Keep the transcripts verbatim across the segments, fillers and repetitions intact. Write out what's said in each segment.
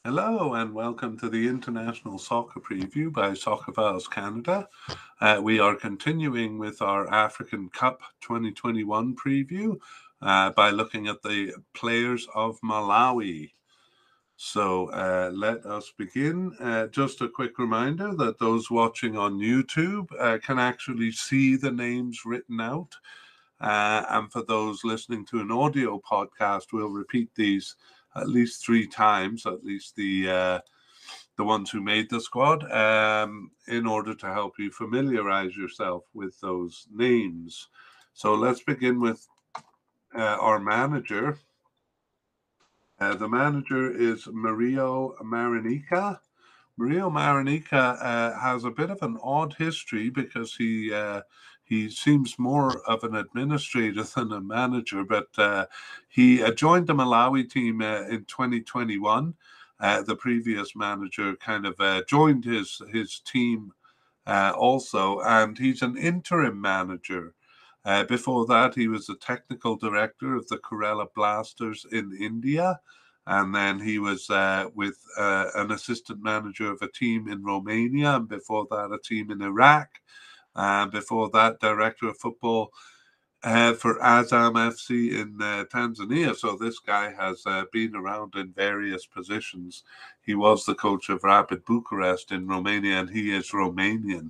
Hello and welcome to the International Soccer Preview by Soccer Files Canada. Uh, we are continuing with our African Cup twenty twenty-one preview uh, by looking at the players of Malawi. So uh, let us begin. Uh, just a quick reminder that those watching on YouTube uh, can actually see the names written out. Uh, and for those listening to an audio podcast, we'll repeat these at least three times, at least the uh, the ones who made the squad, um, in order to help you familiarize yourself with those names. So let's begin with uh, our manager. Uh, the manager is Mario Marinica. Mario Marinica uh, has a bit of an odd history because he uh, he seems more of an administrator than a manager. But uh, he uh, joined the Malawi team uh, in twenty twenty-one. Uh, the previous manager kind of uh, joined his his team uh, also, and he's an interim manager. Uh, before that, he was the technical director of the Kerala Blasters in India. And then he was uh, with uh, an assistant manager of a team in Romania, and before that, a team in Iraq. And before that, director of football uh, for Azam F C in uh, Tanzania. So this guy has uh, been around in various positions. He was the coach of Rapid Bucharest in Romania, and he is Romanian.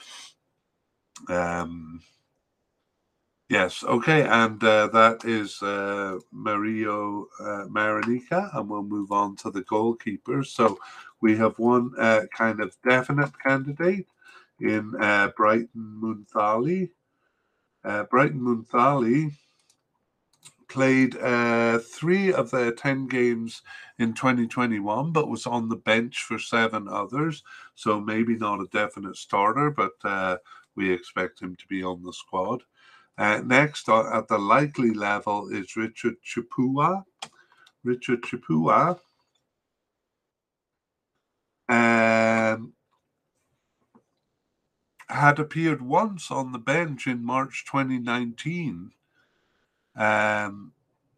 Um, Yes, okay, and uh, that is uh, Mario uh, Marinica, and we'll move on to the goalkeepers. So we have one uh, kind of definite candidate in uh, Brighton Munthali. Uh, Brighton Munthali played uh, three of their ten games in twenty twenty-one, but was on the bench for seven others. So maybe not a definite starter, but uh, we expect him to be on the squad. Uh, next, uh, at the likely level, is Richard Chipua. Richard Chipua um, had appeared once on the bench in March twenty nineteen. Um,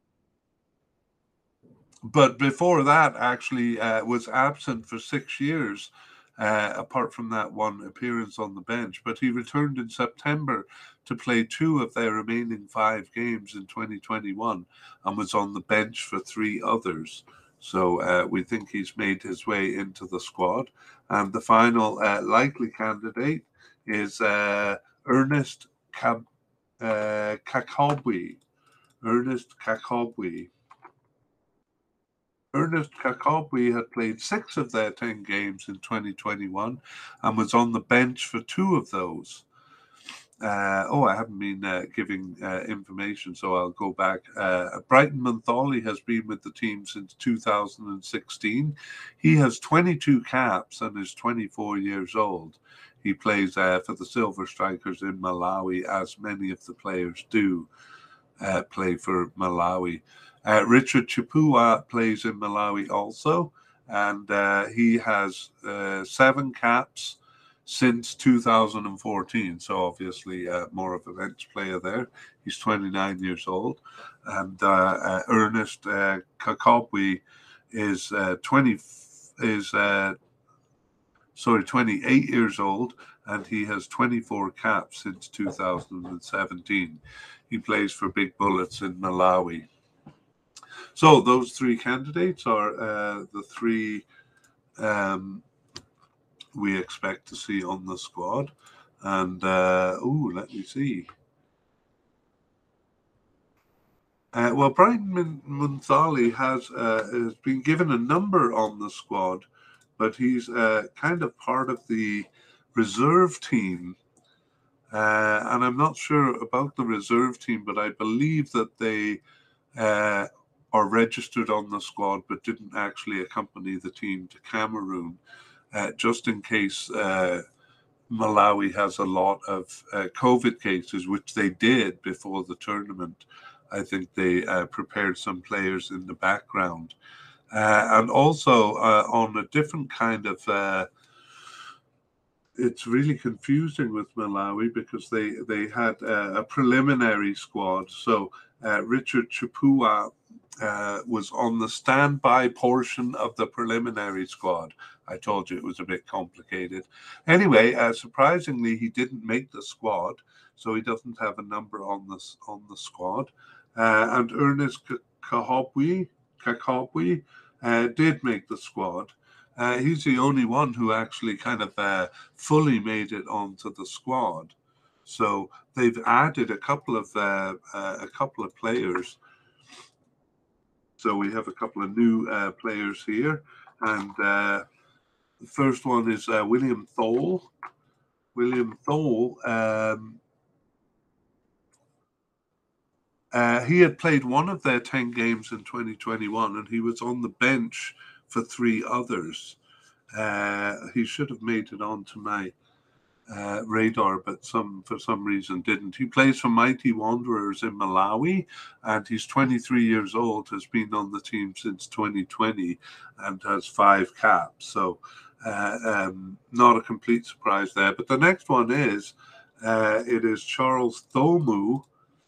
but before that, actually, uh, was absent for six years, uh, apart from that one appearance on the bench. But he returned in September to play two of their remaining five games in twenty twenty-one and was on the bench for three others. So uh, we think he's made his way into the squad. And the final uh, likely candidate is uh, Ernest Kab- uh, Kakobwe. Ernest Kakobwe. Ernest Kakobwe had played six of their ten games in twenty twenty-one and was on the bench for two of those. Uh, oh, I haven't been uh, giving uh, information, so I'll go back. Uh, Brighton Munthali has been with the team since two thousand sixteen. He has twenty-two caps and is twenty-four years old. He plays uh, for the Silver Strikers in Malawi, as many of the players do uh, play for Malawi. Uh, Richard Chipua plays in Malawi also, and uh, he has uh, seven caps since two thousand fourteen. So obviously uh, more of a bench player there. He's twenty-nine years old, and uh, uh, Ernest uh, Kakobwe is uh, twenty is uh, sorry twenty-eight years old, and he has twenty-four caps since two thousand seventeen. He plays for Big Bullets in Malawi. So those three candidates are uh, the three um, we expect to see on the squad. And uh, oh, let me see. Uh, well, Brian Munthali has uh, has been given a number on the squad, but he's uh, kind of part of the reserve team. Uh, and I'm not sure about the reserve team, but I believe that they uh, are registered on the squad but didn't actually accompany the team to Cameroon, uh, just in case uh, Malawi has a lot of uh, COVID cases, which they did before the tournament. I think they uh, prepared some players in the background. Uh, and also uh, on a different kind of uh, it's really confusing with Malawi because they they had uh, a preliminary squad. So uh, Richard Chipua uh, was on the standby portion of the preliminary squad. I told you it was a bit complicated. Anyway, uh, surprisingly, he didn't make the squad, so he doesn't have a number on this on the squad. Uh, and Ernest Kahobwi, Kakobwi uh, did make the squad. Uh, he's the only one who actually kind of uh, fully made it onto the squad. So they've added a couple of uh, uh, a couple of players. So we have a couple of new uh, players here, and uh, the first one is uh, William Thole. William Thole. Um, uh, he had played one of their ten games in twenty twenty-one, and he was on the bench for three others. Uh, he should have made it onto my uh, radar, but some for some reason didn't. He plays for Mighty Wanderers in Malawi, and he's twenty-three years old, has been on the team since twenty twenty, and has five caps. So uh, um, not a complete surprise there. But the next one is, uh, it is Charles Thomu.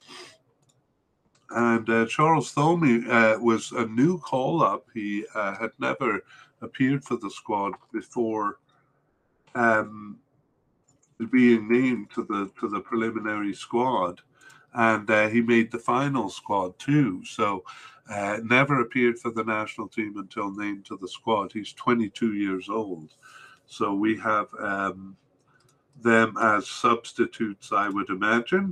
And uh, Charles Thomu uh, was a new call-up. He uh, had never appeared for the squad before um, being named to the to the preliminary squad, and uh, he made the final squad too. So uh, never appeared for the national team until named to the squad. He's twenty-two years old. So we have um, them as substitutes, I would imagine.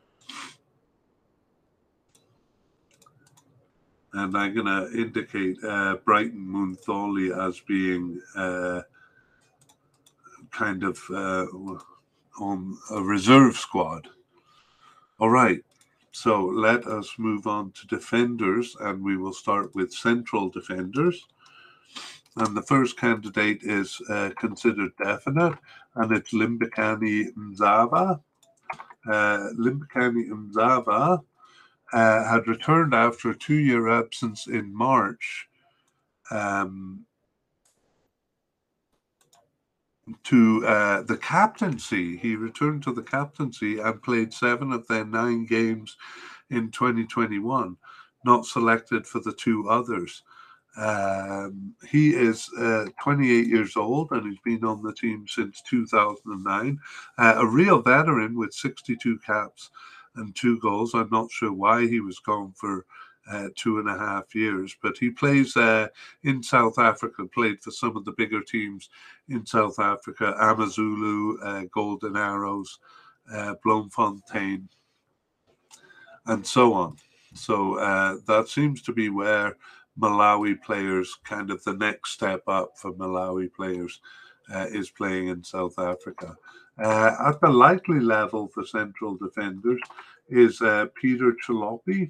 And I'm going to indicate uh, Brighton Moonthorley as being uh, kind of uh, on a reserve squad. All right, so let us move on to defenders, and we will start with central defenders. And the first candidate is uh, considered definite, and it's Limbikani Mzava. Uh, Limbikani Mzava Uh, had returned after a two-year absence in March um, to uh, the captaincy. He returned to the captaincy and played seven of their nine games in twenty twenty-one, not selected for the two others. Um, he is uh, twenty-eight years old, and he's been on the team since two thousand nine. Uh, a real veteran with sixty-two caps and two goals. I'm not sure why he was gone for uh, two and a half years, but he plays uh, in South Africa, played for some of the bigger teams in South Africa, Amazulu, uh, Golden Arrows, uh, Bloemfontein, and so on. So uh, that seems to be where Malawi players, kind of the next step up for Malawi players, uh, is playing in South Africa. Uh, at the likely level for central defenders is uh, Peter Chalopi.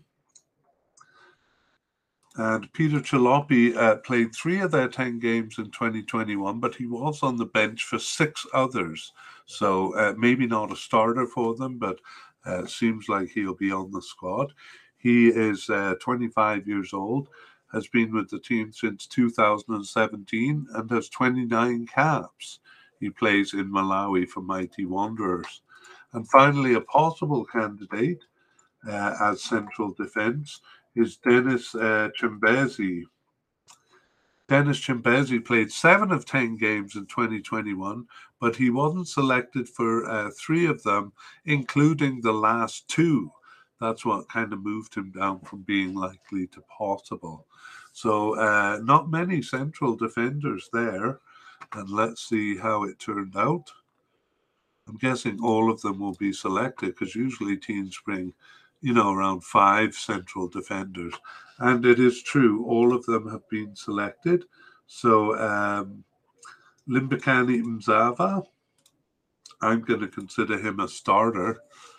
And Peter Chalopi uh, played three of their ten games in twenty twenty-one, but he was on the bench for six others. So uh, maybe not a starter for them, but uh, seems like he'll be on the squad. He is uh, twenty-five years old, has been with the team since two thousand seventeen, and has twenty-nine caps. He plays in Malawi for Mighty Wanderers. And finally, a possible candidate uh, as central defense is Dennis uh, Chimbezi. Dennis Chimbezi played seven of ten games in twenty twenty-one, but he wasn't selected for uh, three of them, including the last two. That's what kind of moved him down from being likely to possible. So uh, not many central defenders there. And let's see how it turned out. I'm guessing all of them will be selected, because usually teams bring, you know, around five central defenders. And it is true, all of them have been selected. So um, Limbikani Mzava, I'm going to consider him a starter.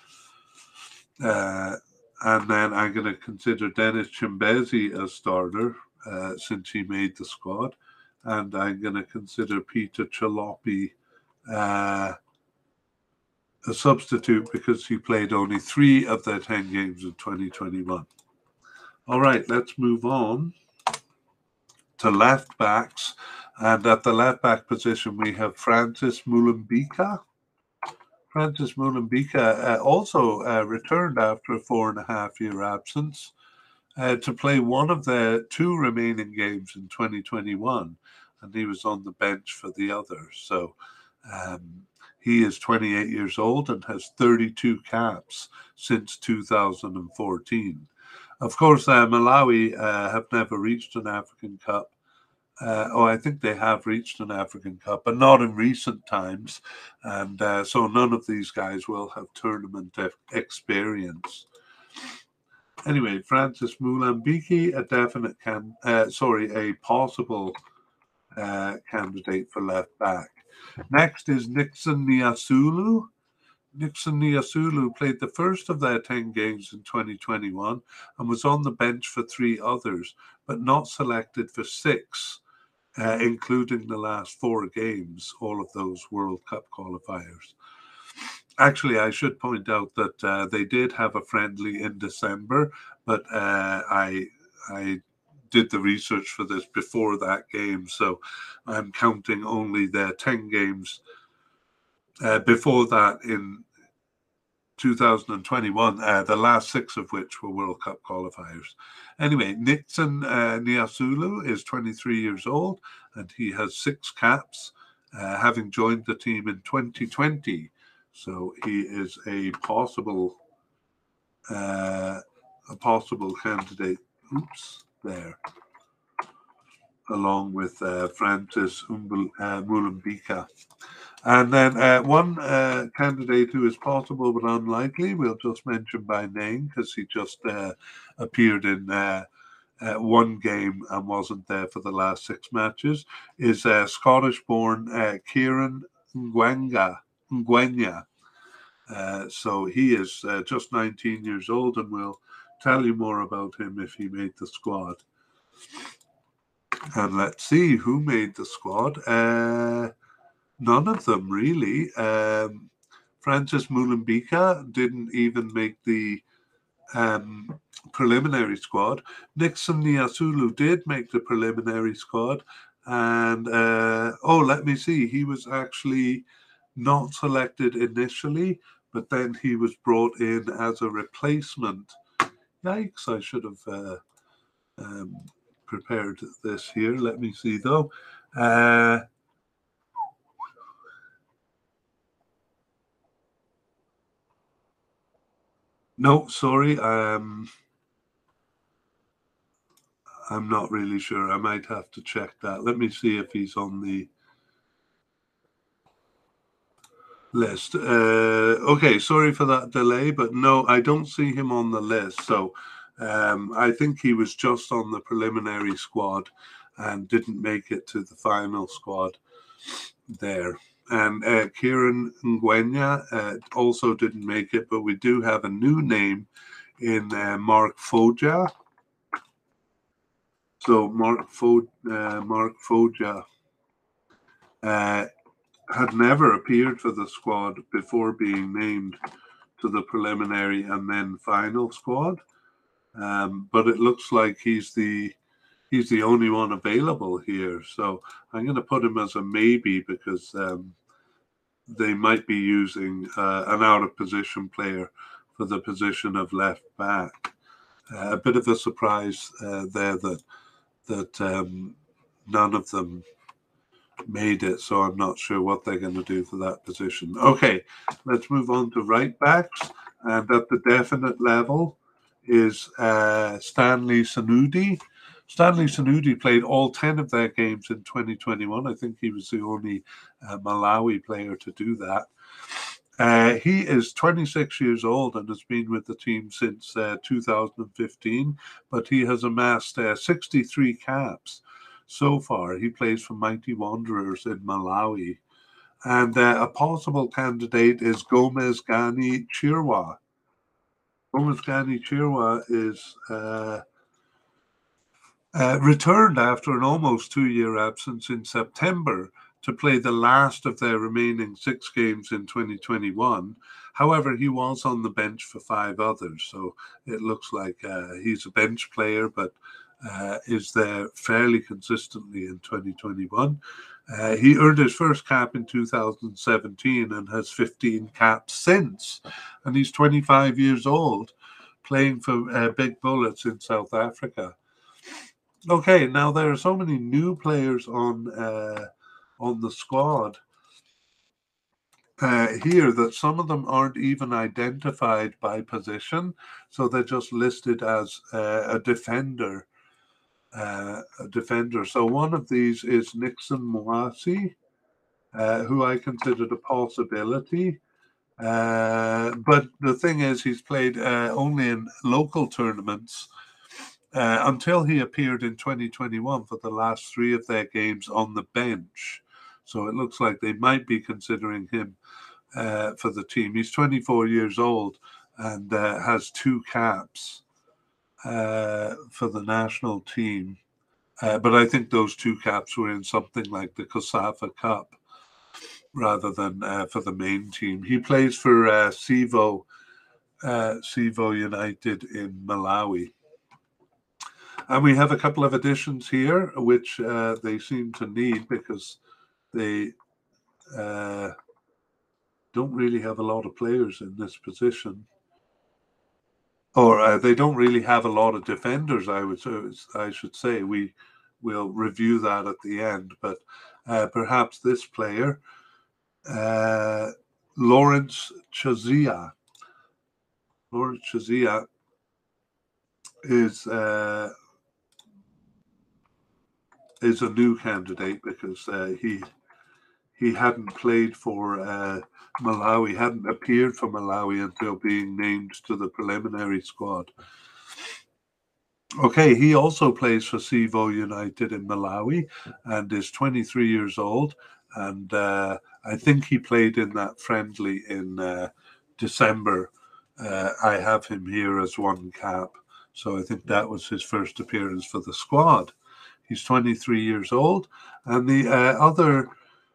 Uh, and then I'm going to consider Dennis Chimbezi a starter, uh, since he made the squad. And I'm going to consider Peter Chalopi uh, a substitute, because he played only three of their ten games in twenty twenty-one. All right, let's move on to left backs. And at the left back position, we have Francis Mulambika. Francis Mulambika uh, also uh, returned after a four and a half year absence. uh, to play one of their two remaining games in twenty twenty-one, and he was on the bench for the other. So um, he is twenty-eight years old and has thirty-two caps since two thousand fourteen. Of course, uh, Malawi uh, have never reached an African Cup. Uh, oh, I think they have reached an African Cup, but not in recent times. And uh, so none of these guys will have tournament e- experience. Anyway, Francis Mulambiki, a definite can, uh, sorry, a possible uh, candidate for left back. Next is Nixon Niasulu. Nixon Niasulu played the first of their ten games in twenty twenty-one and was on the bench for three others, but not selected for six, uh, including the last four games, all of those World Cup qualifiers. Actually, I should point out that uh, they did have a friendly in December, but uh, I I did the research for this before that game, so I'm counting only their ten games uh, before that in two thousand twenty-one, uh, the last six of which were World Cup qualifiers. Anyway, Nixon uh, Niasulu is twenty-three years old, and he has six caps, uh, having joined the team in twenty twenty. So he is a possible, uh, a possible candidate. Oops, there, along with uh, Francis Umbul, uh, Mulambika. And then uh, one uh, candidate who is possible but unlikely, we'll just mention by name because he just uh, appeared in uh, uh, one game and wasn't there for the last six matches, is uh, Scottish-born uh, Kieran Ngwenga. Ngwenya. Uh, so he is uh, just nineteen years old, and we'll tell you more about him if he made the squad. And let's see who made the squad. Uh, none of them, really. Um, Francis Mulambika didn't even make the um, preliminary squad. Nixon Niasulu did make the preliminary squad. And, uh, oh, let me see. He was actually not selected initially, but then he was brought in as a replacement. Yikes, I should have uh, um, prepared this here. Let me see, though. Uh, no, sorry. Um, I'm not really sure. I might have to check that. Let me see if he's on the list. Uh, okay, sorry for that delay, but no, I don't see him on the list. So um, I think he was just on the preliminary squad and didn't make it to the final squad there. And uh, Kieran Ngwenya uh, also didn't make it, but we do have a new name in uh, Mark Foja. So Mark Fo- uh, Mark Foja uh, had never appeared for the squad before being named to the preliminary and then final squad. Um, but it looks like he's the he's the only one available here. So I'm going to put him as a maybe because um, they might be using uh, an out of position player for the position of left back. Uh, a bit of a surprise uh, there that that um, none of them made it, so I'm not sure what they're going to do for that position. Okay, let's move on to right backs, and at the definite level is uh, Stanley Sanudi. Stanley Sanudi played all ten of their games in twenty twenty-one. I think he was the only uh, Malawi player to do that. Uh, he is twenty-six years old and has been with the team since uh, two thousand fifteen, but he has amassed uh, sixty-three caps so far. He plays for Mighty Wanderers in Malawi. And uh, a possible candidate is Gomez Gani Chirwa. Gomez Gani Chirwa is uh, uh, returned after an almost two-year absence in September to play the last of their remaining six games in twenty twenty-one. However, he was on the bench for five others, so it looks like uh, he's a bench player, but uh, is there fairly consistently in twenty twenty-one. Uh, he earned his first cap in two thousand seventeen and has fifteen caps since, and he's twenty-five years old. playing for uh, Big Bullets in South Africa. Okay, now there are so many new players on uh, on the squad uh, here that some of them aren't even identified by position, so they're just listed as uh, a defender. Uh, a defender. So one of these is Nixon Moasi, uh, who I considered a possibility. Uh, but the thing is, he's played uh, only in local tournaments uh, until he appeared in twenty twenty-one for the last three of their games on the bench. So it looks like they might be considering him uh, for the team. He's twenty-four years old and uh, has two caps uh, for the national team. Uh, but I think those two caps were in something like the COSAFA Cup rather than uh, for the main team. He plays for uh, Sivo, uh, Sivo United in Malawi. And we have a couple of additions here, which uh, they seem to need because they uh, don't really have a lot of players in this position. Or uh, they don't really have a lot of defenders, I would I should say. We will review that at the end. But uh, perhaps this player, uh, Lawrence Chazia. Lawrence Chazia is uh, is a new candidate because uh, he he hadn't played for uh, Malawi, hadn't appeared for Malawi until being named to the preliminary squad. Okay, he also plays for Sivo United in Malawi and is twenty-three years old. And uh, I think he played in that friendly in uh, December. Uh, I have him here as one cap. So I think that was his first appearance for the squad. He's twenty-three years old. And the uh, other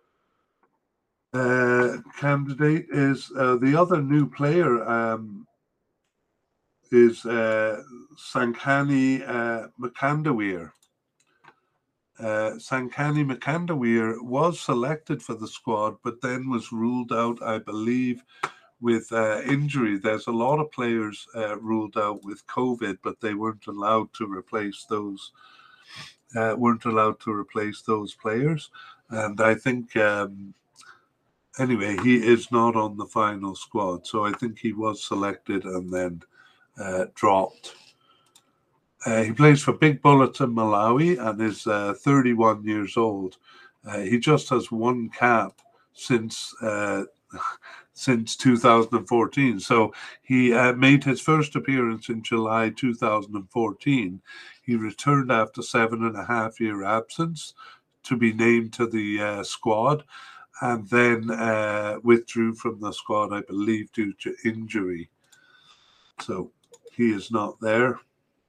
uh, candidate is uh, the other new player um, is uh, Sankani uh, Makandawir. Uh, Sankani Makandawir was selected for the squad, but then was ruled out, I believe, with uh, injury. There's a lot of players uh, ruled out with COVID, but they weren't allowed to replace those. Uh, weren't allowed to replace those players, and I think um, anyway he is not on the final squad. So I think he was selected and then uh, dropped. Uh, he plays for Big Bullets in Malawi and is uh, thirty-one years old. Uh, he just has one cap since uh, since two thousand fourteen. So he uh, made his first appearance in July two thousand fourteen. He returned after seven and a half year absence to be named to the uh, squad, and then uh, withdrew from the squad, I believe, due to injury. So he is not there.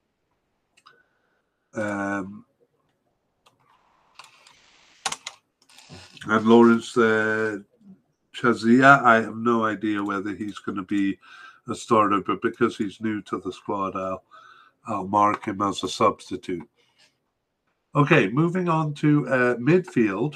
Um, and Lawrence uh, Chazia, I have no idea whether he's going to be a starter, but because he's new to the squad, I'll, I'll mark him as a substitute. Okay, moving on to uh, midfield.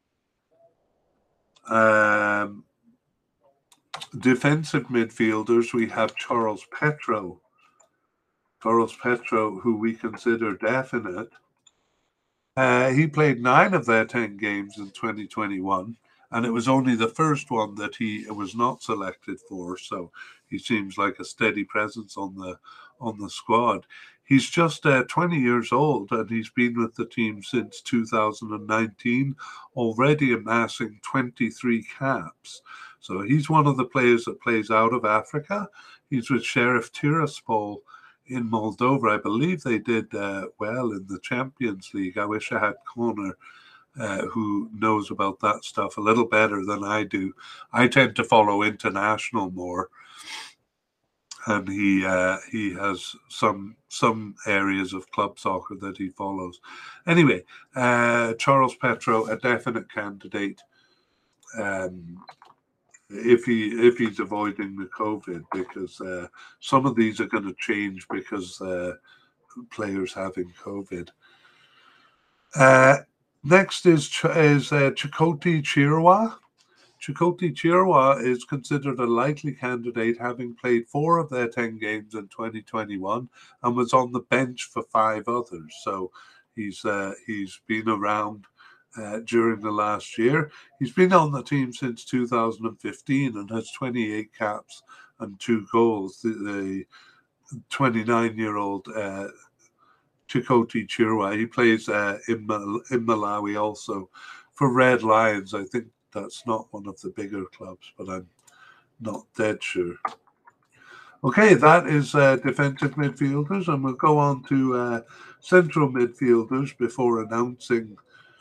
Um, defensive midfielders, we have Charles Petro. Charles Petro, who we consider definite. Uh, he played nine of their ten games in twenty twenty-one, and it was only the first one that he was not selected for. So he seems like a steady presence on the on the squad. He's just uh, twenty years old, and he's been with the team since two thousand nineteen, already amassing twenty-three caps. So he's one of the players that plays out of Africa. He's with Sheriff Tiraspol in Moldova. I believe they did uh, well in the Champions League. I wish I had Connor, uh, who knows about that stuff a little better than I do. I tend to follow international more, and he uh, he has some some areas of club soccer that he follows. Anyway, uh, Charles Petro, a definite candidate. Um, if he if he's avoiding the COVID, because uh, some of these are going to change because uh, players having COVID. Uh, next is is uh, Chakoti Chirwa. Chikoti Chirwa is considered a likely candidate, having played four of their ten games in twenty twenty-one and was on the bench for five others. So he's uh, he's been around uh, during the last year. He's been on the team since two thousand fifteen and has twenty-eight caps and two goals. The twenty-nine-year-old uh, Chikoti Chirwa, he plays uh, in, Mal- in Malawi also for Red Lions. I think that's not one of the bigger clubs, but I'm not dead sure. Okay, that is uh, defensive midfielders, and we'll go on to uh, central midfielders before announcing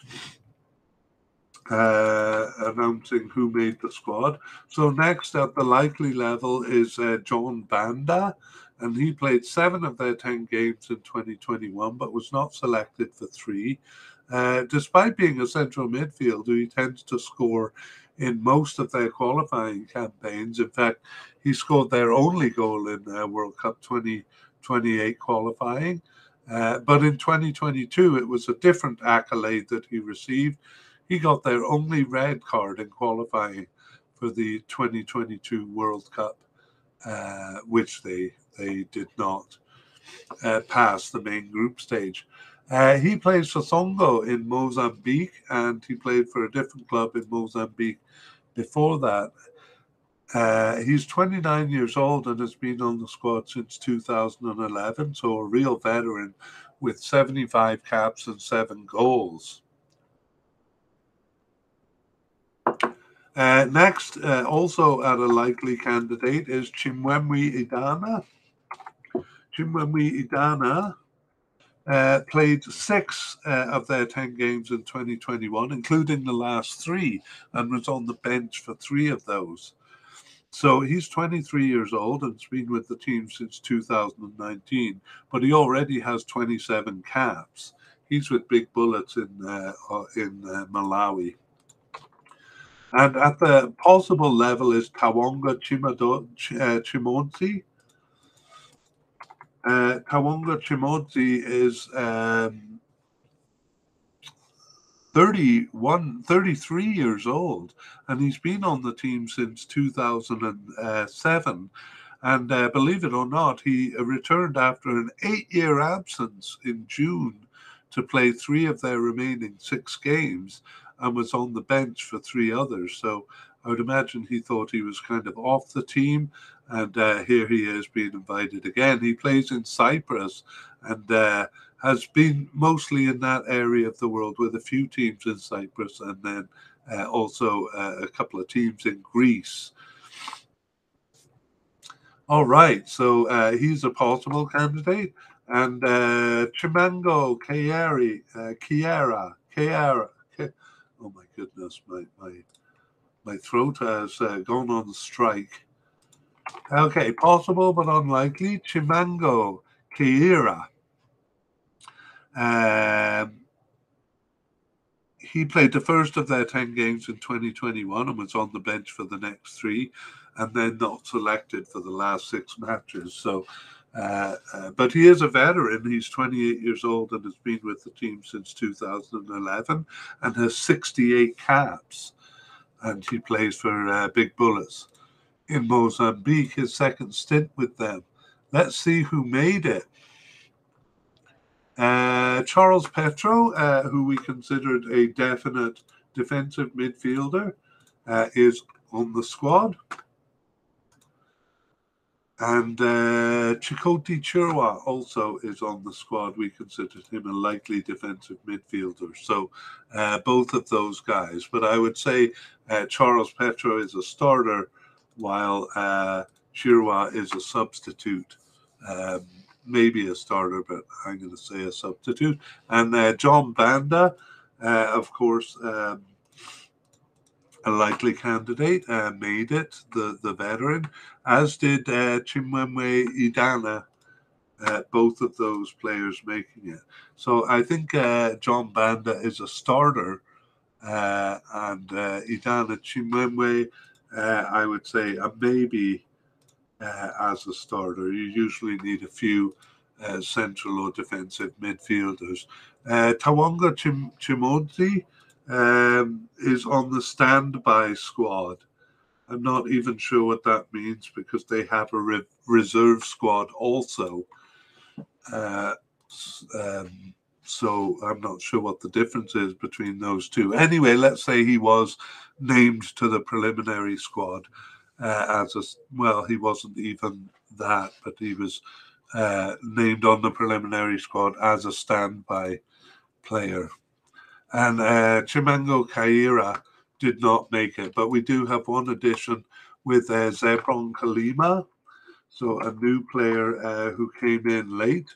uh, announcing who made the squad. So next at the likely level is uh, John Banda, and he played seven of their ten games in twenty twenty-one, but was not selected for three. Uh, despite being a central midfielder, he tends to score in most of their qualifying campaigns. In fact, he scored their only goal in uh, World Cup twenty twenty-eight qualifying. Uh, but in twenty twenty-two, it was a different accolade that he received. He got their only red card in qualifying for the twenty twenty-two World Cup, uh, which they they did not uh, pass the main group stage. Uh, he plays for Songo in Mozambique, and he played for a different club in Mozambique before that. Uh, he's twenty-nine years old and has been on the squad since two thousand eleven, so a real veteran with seventy-five caps and seven goals. Uh, next, uh, also at a likely candidate, is Chimwemwe Idana. Chimwemwe Idana Uh, played six uh, of their ten games in twenty twenty-one, including the last three, and was on the bench for three of those. So he's twenty-three years old and has been with the team since two thousand nineteen, but he already has twenty-seven caps. He's with Big Bullets in uh, in uh, Malawi. And at the possible level is Tawonga Chimado, Ch- uh, Chimonzi. Uh, Tawonga Chimodzi is um, thirty-one, thirty-three years old, and he's been on the team since two thousand seven. And uh, believe it or not, he returned after an eight-year absence in June to play three of their remaining six games and was on the bench for three others. So I would imagine he thought he was kind of off the team. And uh, here he is being invited again. He plays in Cyprus and uh, has been mostly in that area of the world with a few teams in Cyprus and then uh, also uh, a couple of teams in Greece. All right, so uh, he's a possible candidate. And uh, Chimango Kieri, uh, Kiera, Kiera. Oh my goodness, my my my throat has uh, gone on strike. Okay, possible but unlikely. Chimango Kiera. Um, he played the first of their ten games in twenty twenty-one and was on the bench for the next three, and then not selected for the last six matches. So, uh, uh, but he is a veteran. He's twenty-eight years old and has been with the team since two thousand eleven and has sixty-eight caps. And he plays for uh, Big Bullets in Mozambique, his second stint with them. Let's see who made it. Uh, Charles Petro, uh, who we considered a definite defensive midfielder, uh, is on the squad. And uh, Chikoti Chirwa also is on the squad. We considered him a likely defensive midfielder. So uh, both of those guys. But I would say uh, Charles Petro is a starter, while uh, Chirwa is a substitute. Um, maybe a starter, but I'm going to say a substitute. And uh, John Banda, uh, of course, um, a likely candidate, uh, made it, the, the veteran, as did uh, Chimwemwe Idana, uh, both of those players making it. So I think uh, John Banda is a starter, uh, and uh, Idana Chimwemwe, uh, I would say a maybe uh, as a starter. You usually need a few uh, central or defensive midfielders. Uh, Tawonga Chim- Chimonzi, um, is on the standby squad. I'm not even sure what that means because they have a re- reserve squad also. Uh, um, so I'm not sure what the difference is between those two. Anyway, let's say he was named to the preliminary squad uh, as a well. He wasn't even that, but he was uh, named on the preliminary squad as a standby player. And uh, Chimango Kaira did not make it, but we do have one addition with uh, Zebron Kalima, so a new player uh, who came in late.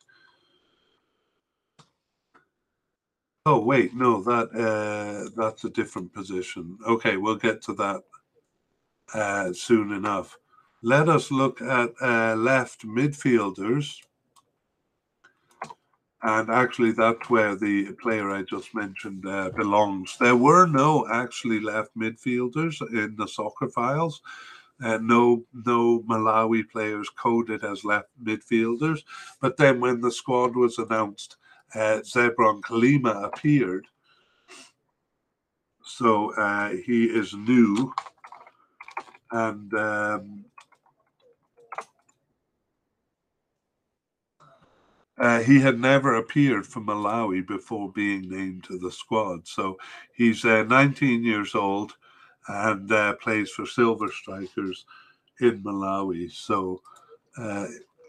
Oh wait, no, that uh, that's a different position. Okay, we'll get to that uh, soon enough. Let us look at uh, left midfielders. And actually, that's where the player I just mentioned uh, belongs. There were no actually left midfielders in the soccer files. Uh, no, no Malawi players coded as left midfielders. But then when the squad was announced, uh, Zebron Kalima appeared. So uh, he is new. And um, uh, he had never appeared for Malawi before being named to the squad. So he's uh, nineteen years old and uh, plays for Silver Strikers in Malawi. So uh,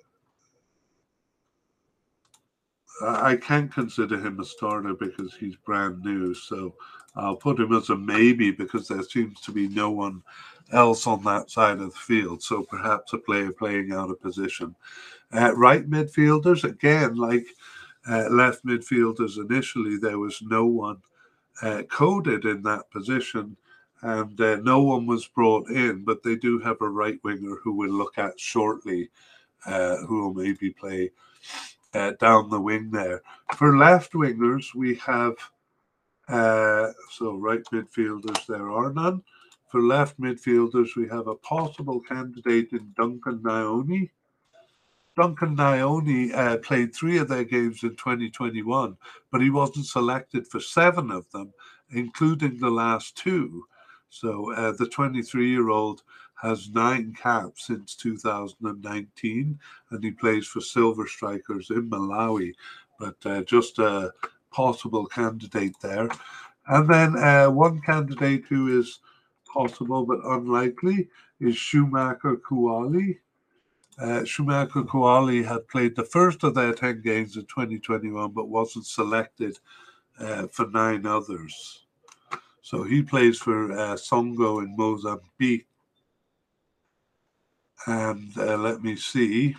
I can't consider him a starter because he's brand new. So I'll put him as a maybe because there seems to be no one else on that side of the field. So perhaps a player playing out of position. Uh, right midfielders, again, like uh, left midfielders initially, there was no one uh, coded in that position. And uh, no one was brought in, but they do have a right winger who we'll look at shortly, uh, who will maybe play uh, down the wing there. For left wingers, we have, uh, so right midfielders, there are none. For left midfielders, we have a possible candidate in Duncan Nyoni. Duncan Nyoni uh, played three of their games in twenty twenty-one, but he wasn't selected for seven of them, including the last two. So uh, the twenty-three-year-old has nine caps since two thousand nineteen, and he plays for Silver Strikers in Malawi, but uh, just a possible candidate there. And then uh, one candidate who is possible but unlikely is Schumacher Kuali. Uh, Schumacher Kuali had played the first of their ten games in twenty twenty-one, but wasn't selected uh, for nine others. So he plays for uh, Songo in Mozambique. And uh, let me see.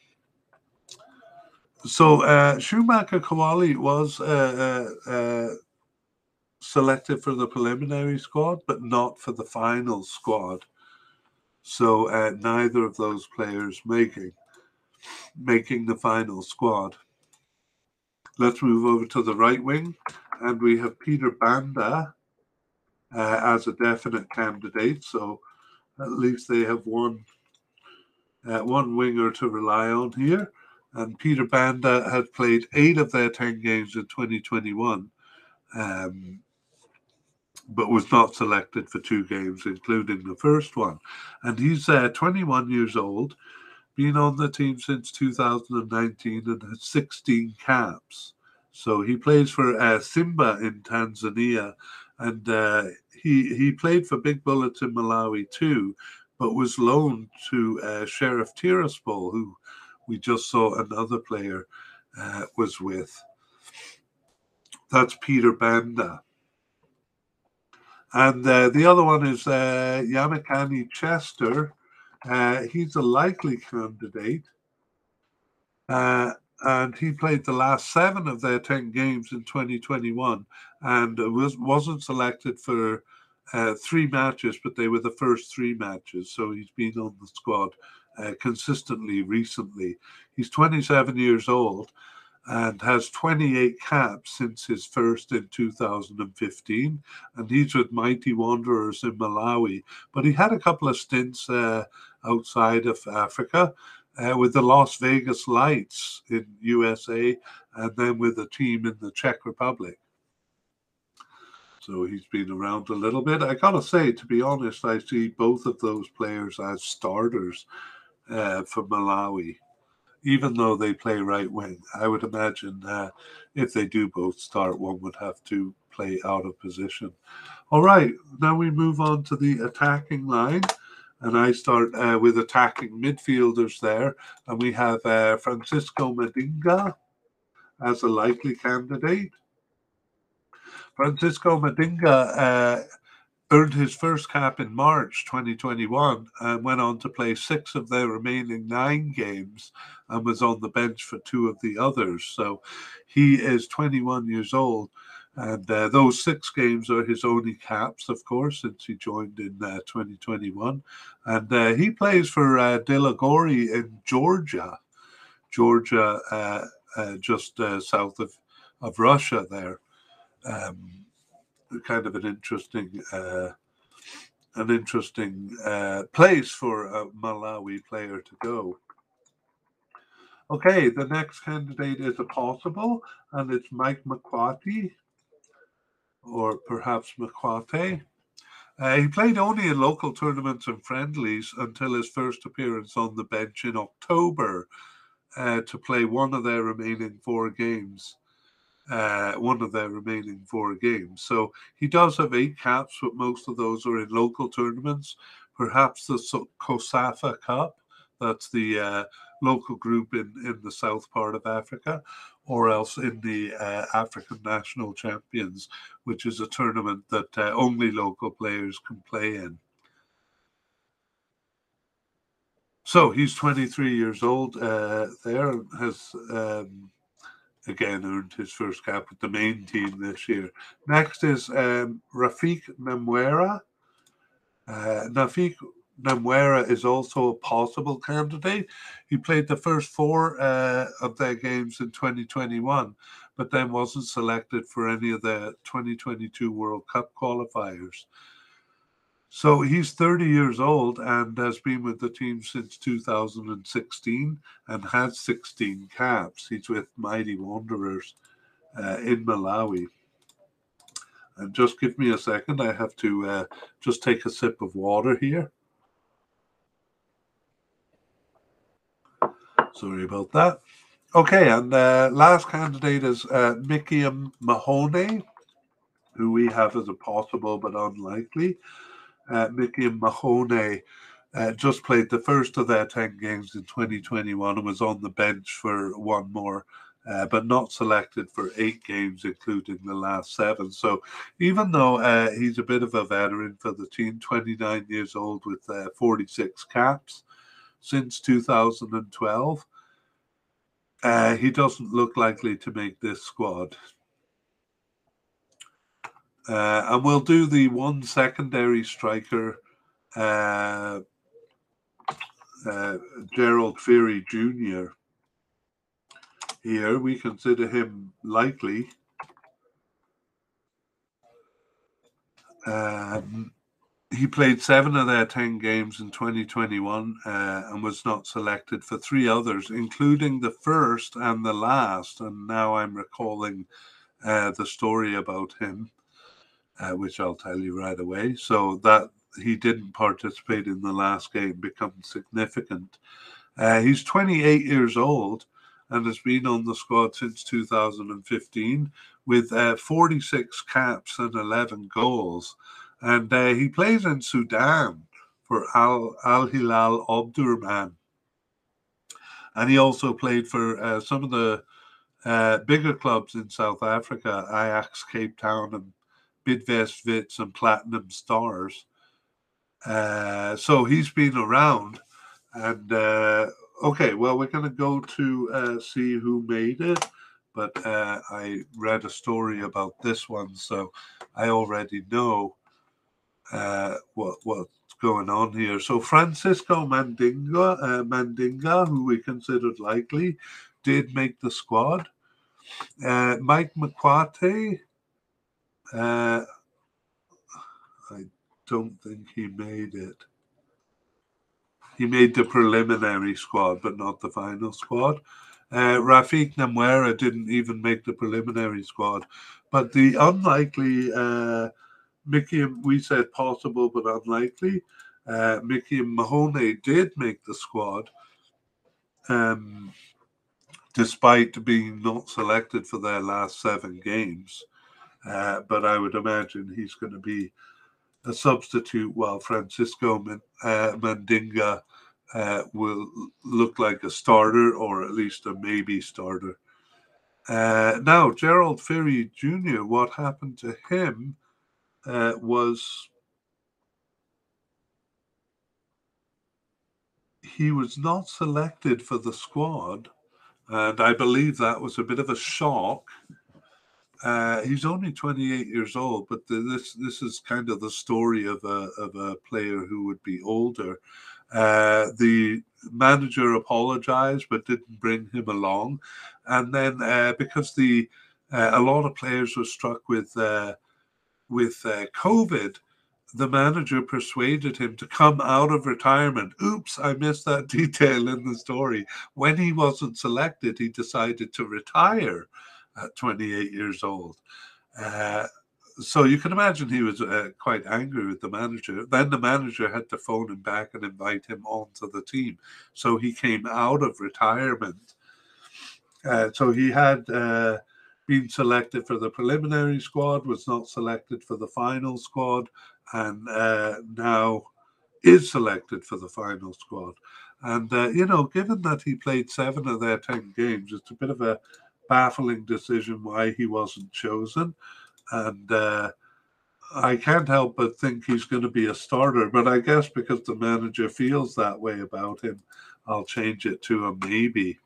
So uh, Schumacher Kuali was uh, uh, uh, selected for the preliminary squad, but not for the final squad. So uh, neither of those players making making the final squad. Let's move over to the right wing, and we have Peter Banda uh, as a definite candidate. So at least they have one uh, one winger to rely on here. And Peter Banda had played eight of their ten games in twenty twenty-one, um, but was not selected for two games, including the first one. And he's uh, twenty-one years old, been on the team since two thousand nineteen, and has sixteen caps. So he plays for uh, Simba in Tanzania, and uh, he he played for Big Bullets in Malawi too, but was loaned to uh, Sheriff Tiraspol, who we just saw another player uh, was with. That's Peter Banda. And uh, the other one is uh, Yamakani Chester. Uh, he's a likely candidate. Uh, and he played the last seven of their ten games in twenty twenty-one and was, wasn't selected for uh, three matches, but they were the first three matches. So he's been on the squad uh, consistently recently. He's twenty-seven years old and has twenty-eight caps since his first in two thousand fifteen. And he's with Mighty Wanderers in Malawi. But he had a couple of stints uh, outside of Africa. Uh, with the Las Vegas Lights in U S A, and then with a team in the Czech Republic. So he's been around a little bit. I gotta say, to be honest, I see both of those players as starters uh, for Malawi, even though they play right wing. I would imagine uh, if they do both start, one would have to play out of position. All right, now we move on to the attacking line. And I start uh, with attacking midfielders there. And we have uh, Francisco Madinga as a likely candidate. Francisco Madinga uh, earned his first cap in March twenty twenty-one and went on to play six of their remaining nine games and was on the bench for two of the others. So he is twenty-one years old. And uh, those six games are his only caps, of course, since he joined in uh, twenty twenty-one. And uh, he plays for uh, Delagori in Georgia, Georgia, uh, uh, just uh, south of, of Russia there. Um, kind of an interesting, uh, an interesting uh, place for a Malawi player to go. Okay, the next candidate is a possible, and it's Mike McQuatty, or perhaps McQuate. Uh, he played only in local tournaments and friendlies until his first appearance on the bench in October uh, to play one of their remaining four games. Uh, one of their remaining four games. So he does have eight caps, but most of those are in local tournaments. Perhaps the COSAFA Cup, that's the uh, local group in, in the south part of Africa, or else in the uh, African National Champions, which is a tournament that uh, only local players can play in. So he's twenty-three years old uh, there, has um, again earned his first cap with the main team this year. Next is um, Rafik Namwera. Uh, Rafik Namwera is also a possible candidate. He played the first four uh, of their games in twenty twenty-one, but then wasn't selected for any of the twenty twenty-two World Cup qualifiers. So he's thirty years old and has been with the team since two thousand sixteen and has sixteen caps. He's with Mighty Wanderers uh, in Malawi. And just give me a second. I have to uh, just take a sip of water here. Sorry about that. Okay, and uh, last candidate is uh, Mickey Mahoney, who we have as a possible but unlikely. Uh, Mickey Mahoney uh, just played the first of their ten games in twenty twenty-one and was on the bench for one more, uh, but not selected for eight games, including the last seven. So even though uh, he's a bit of a veteran for the team, twenty-nine years old with uh, forty-six caps since two thousand twelve, uh, he doesn't look likely to make this squad. Uh, and we'll do the one secondary striker, uh, uh, Gerald Feary Junior Here, we consider him likely. Um, he played seven of their ten games in twenty twenty-one uh, and was not selected for three others, including the first and the last. And now I'm recalling uh, the story about him. Uh, which I'll tell you right away. So that he didn't participate in the last game becomes significant. Uh, he's twenty-eight years old and has been on the squad since two thousand fifteen with uh, forty-six caps and eleven goals. And uh, he plays in Sudan for Al, Al Hilal Omdurman. And he also played for uh, some of the uh, bigger clubs in South Africa, Ajax Cape Town and Bidvest Wits and Platinum Stars. Uh, so he's been around. And uh, okay, well, we're going to go to uh, see who made it. But uh, I read a story about this one, so I already know uh, what what's going on here. So Francisco Mandinga, uh, Mandinga, who we considered likely, did make the squad. Uh, Mike McQuate, uh, I don't think he made it. He made the preliminary squad, but not the final squad. Uh, Rafik Namuera didn't even make the preliminary squad. But the unlikely, uh, Mickey, we said possible but unlikely, uh, Mickey Mahoney did make the squad, um, despite being not selected for their last seven games. Uh, but I would imagine he's going to be a substitute while Francisco uh, Mandinga uh, will look like a starter, or at least a maybe starter. Uh, now, Gerald Phiri Junior, what happened to him uh, was he was not selected for the squad, and I believe that was a bit of a shock. Uh, he's only twenty-eight years old, but the, this this is kind of the story of a of a player who would be older. Uh, the manager apologized, but didn't bring him along, and then uh, because the uh, a lot of players were struck with uh, with uh, COVID, the manager persuaded him to come out of retirement. Oops, I missed that detail in the story. When he wasn't selected, he decided to retire at twenty-eight years old. Uh, so you can imagine he was uh, quite angry with the manager. Then the manager had to phone him back and invite him onto the team. So he came out of retirement. Uh, so he had uh, been selected for the preliminary squad, was not selected for the final squad, and uh, now is selected for the final squad. And, uh, you know, given that he played seven of their ten games, it's a bit of a baffling decision why he wasn't chosen. And uh, I can't help but think he's going to be a starter. But I guess because the manager feels that way about him, I'll change it to a maybe.